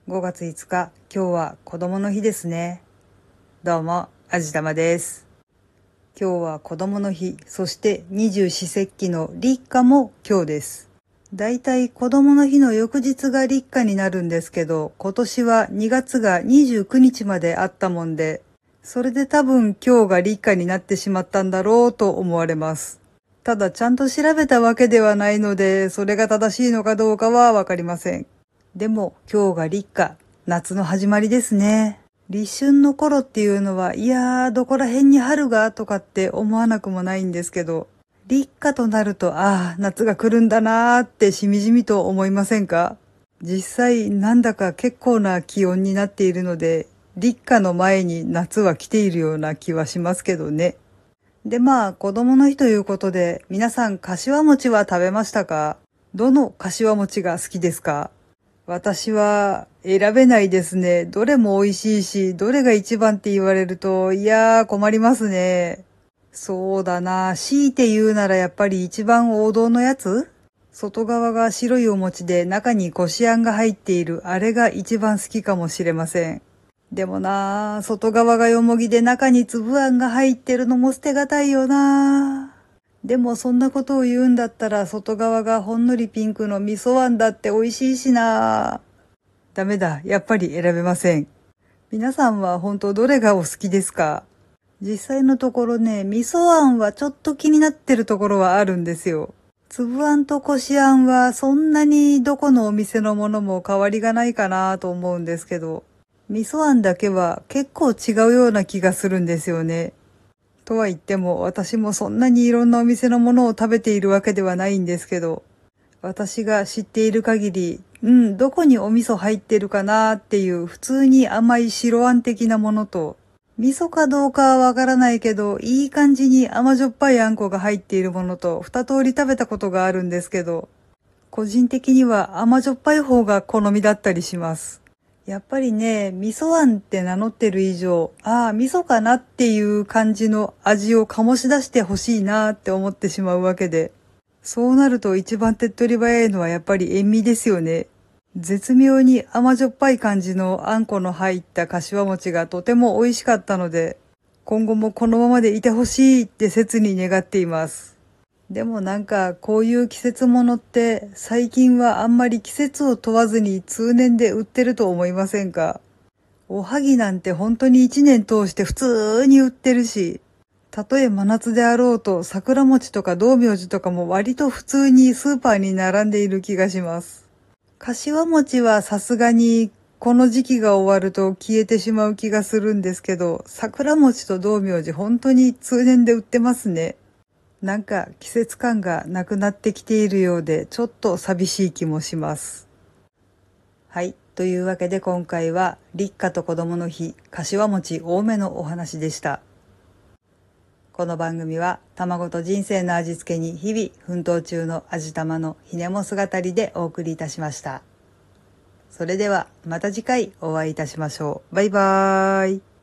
5月5日、今日は子供の日ですね。どうも、あじたまです。今日は子供の日、そして二十四節気の立夏も今日です。だいたい子供の日の翌日が立夏になるんですけど、今年は2月が29日まであったもんで、それで多分今日が立夏になってしまったんだろうと思われます。ただちゃんと調べたわけではないので、それが正しいのかどうかはわかりません。でも今日が立夏、夏の始まりですね。立春の頃っていうのは、いやーどこら辺に春がとかって思わなくもないんですけど、立夏となると、夏が来るんだなーってしみじみと思いませんか？実際なんだか結構な気温になっているので、立夏の前に夏は来ているような気はしますけどね。で子供の日ということで、皆さん柏餅は食べましたか？どの柏餅が好きですか？私は選べないですね。どれも美味しいし、どれが一番って言われると、いやー困りますね。そうだな。強いて言うならやっぱり一番王道のやつ？外側が白いお餅で中にこしあんが入っているあれが一番好きかもしれません。でもな、外側がよもぎで中に粒あんが入ってるのも捨てがたいよな。でもそんなことを言うんだったら外側がほんのりピンクの味噌あんだって美味しいしな。ダメだ。やっぱり選べません。皆さんは本当どれがお好きですか？実際のところね、味噌あんはちょっと気になってるところはあるんですよ。粒あんとこしあんはそんなにどこのお店のものも変わりがないかなと思うんですけど、味噌あんだけは結構違うような気がするんですよね。とは言っても私もそんなにいろんなお店のものを食べているわけではないんですけど、私が知っている限り、どこにお味噌入ってるかなっていう普通に甘い白あん的なものと、味噌かどうかはわからないけど、いい感じに甘じょっぱいあんこが入っているものと二通り食べたことがあるんですけど、個人的には甘じょっぱい方が好みだったりします。やっぱりね、味噌あんって名乗ってる以上、味噌かなっていう感じの味を醸し出してほしいなって思ってしまうわけで。そうなると一番手っ取り早いのはやっぱり塩味ですよね。絶妙に甘じょっぱい感じのあんこの入った柏餅がとても美味しかったので、今後もこのままでいてほしいって切に願っています。でもこういう季節ものって最近はあんまり季節を問わずに通年で売ってると思いませんか？おはぎなんて本当に一年通して普通に売ってるし、たとえ真夏であろうと桜餅とか道明寺とかも割と普通にスーパーに並んでいる気がします。柏餅はさすがにこの時期が終わると消えてしまう気がするんですけど、桜餅と道明寺本当に通年で売ってますね。季節感がなくなってきているようでちょっと寂しい気もします。はい。というわけで今回は立夏と子供の日、柏餅多めのお話でした。この番組は卵と人生の味付けに日々奮闘中の味玉のひねも姿りでお送りいたしました。それではまた次回お会いいたしましょう。バイバーイ。